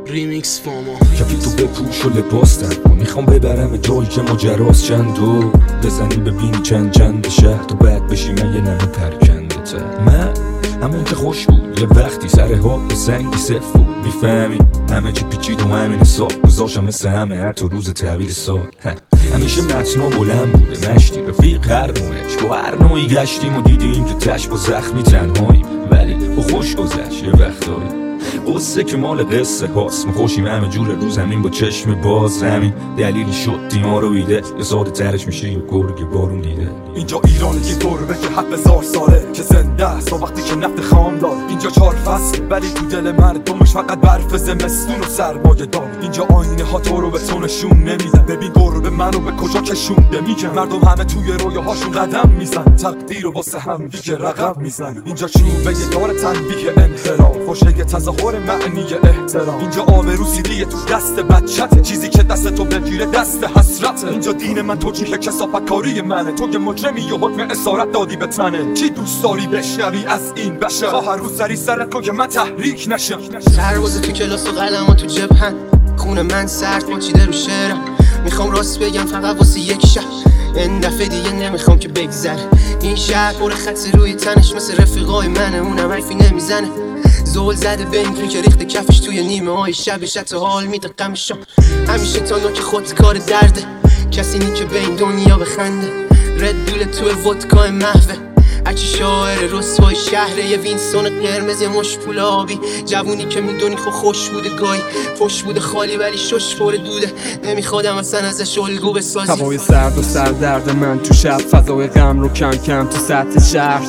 ریمیکس فاما کفی تو بپوش و لباس تن میخوام ببرم جایی که ماجراست چندو بزنی ببینی چند شهر تو بعد بشی من یه نمه پرکنده تر من همون که خوش بود یه وقتی سر حال سنگی صف بود میفهمی همه چی پیچید و همین سال گذاشتم مثل همه هر تو روز تحویل سال همیشه متنا بلند بوده مشتی رفیق قرنونش با هر نوعی گشتیم و دیدیم که تش با زخمی تنهاییم ولی با خوش گذشت یه وقتایی قصه که مال قصه هاست ما خوشیم همه جور رو زمین با چشم باز همین دلیلی شد دیما رو ایده یه ساده ترش میشه یه گرگ بارون دیده اینجا ایران یه گربه که 7000 ساله که زنده است وقتی که نفت خام دار اینجا 4 فصل ولی تو دل مردمش فقط برف زمستون و سرمایه دار اینجا آینه ها تو رو به تو نشون نمیدن ببین گربه منو به کجا کشونده میگن مردم همه توی رویاهاشون قدم میزن تقدیر و واسه هم دیگه رقم میزن اینجا چوبه یه دار تنبیه انحراف خوشه یه تظاهر معنی احترام اینجا آبرو سیدیه تو دست بچته چیزی که دست تو بگیره دست حسرته اینجا دین من توجیه کثافتکاری منه تو یه مجرمی یه حکم اسارت دادی به تنه چی دوست داری بشنوی از این بشر خواهر رو سری سرت کن که من تحریک نشم سرباز تو کلاس و قلم ها تو جبهن خون من سرد پاچیده رو شعرم میخوام راست بگم فقط واسه یک شب این دفعه دیگه نمیخوام که بگذره این شهر پر خط روی تنش مثل رفیقای منه اونم حرفی نمیزنه زول زده به این که ریخته کفش توی نیمه های شبش حتی حال میده غمشم همیشه تا نوک خود کار درده کسی نی که به این دنیا بخنده رد دول تو ودکای محوه هرچی شاعر رسوای شهره یه وینسون قرمز یه مش پول آبی جوونی که میدونی خو خوش بوده گاهی فش بوده خالی ولی شش پر دوده نمیخوادم اصلا ازش الگو بسازی هوای سرد و سردرد من تو شب فضای غم رو کم کم تو سطح شهر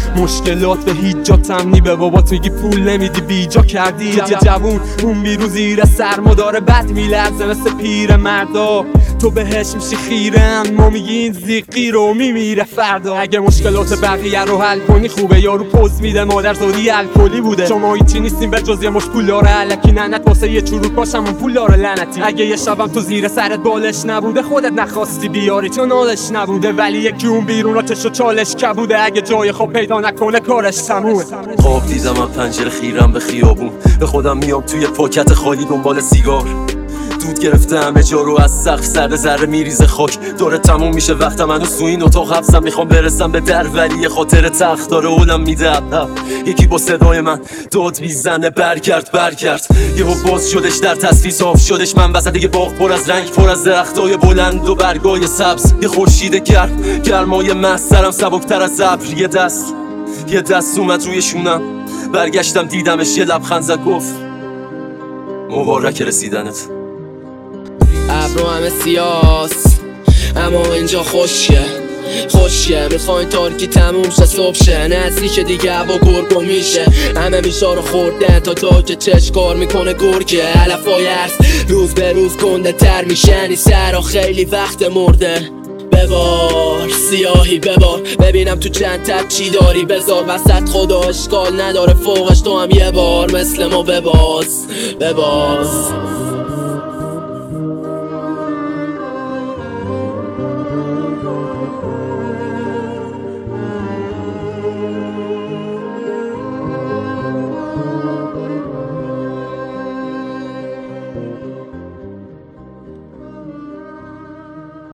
مشکلات به هیچ جا تمنی به بابات میگی پول نمیدی بیجا کردی جوون اون بیرو زیر سرما داره بد میلرزه مثل پیر مردا تو بهش میشی خیرم ما میگین زیقی رو میمیره فردا اگه مشکلات بقیه رو حل کنی خوبه یارو پوز میده مادر زودی الکلی بوده شما هیچی نیستیم به جز یه مش پولدار الکی ننت واسه یه چروک باشم اون پولدار لعنتی اگه یه شبم تو زیر سرت بالش نبوده خودت نخواستی بیاری چون حالش نبوده ولی یکی اون بیرون آتش و چالش کبوده اگه جای خواب پیدا نکنه کارش تمومه خواب دیدم من پنجره خیرم به خیابون به خودم میام توی پاکت خالی دنبال سیگار دود گرفته همه جا رو از سقف سر ذره میریزه خاک داره تموم میشه وقتم هنوز تو این اتاق حبسم میخوام برسم به در ولی یه خاطر تخت داره اولم میده یکی با صدای من داد میزنه برگرد یهو باز شدش در تصویر صاف شدش من وسط یه باغ پر از رنگ پر از درختای بلند و برگای سبز یه خورشید گرمای محض سرم سبکتر از ابر یه دست اومد روی شونم برگشتم دیدمش یه لبخند زد گفت مبارک رسیدنت ابرو همه سیاست اما اینجا خوشیه میخواین تارکی تموم شه صبح شه نزدیک دیگه هوا گرگو میشه همه میشا رو خوردن تا که چش کار میکنه گرگه علفای عرض روز به روز گنده تر میشنی سرا خیلی وقت مرده ببار سیاهی ببار ببینم تو چند تب چی داری بذار وسط خدا اشکال نداره فوقش تو هم یه بار مثل ما بباز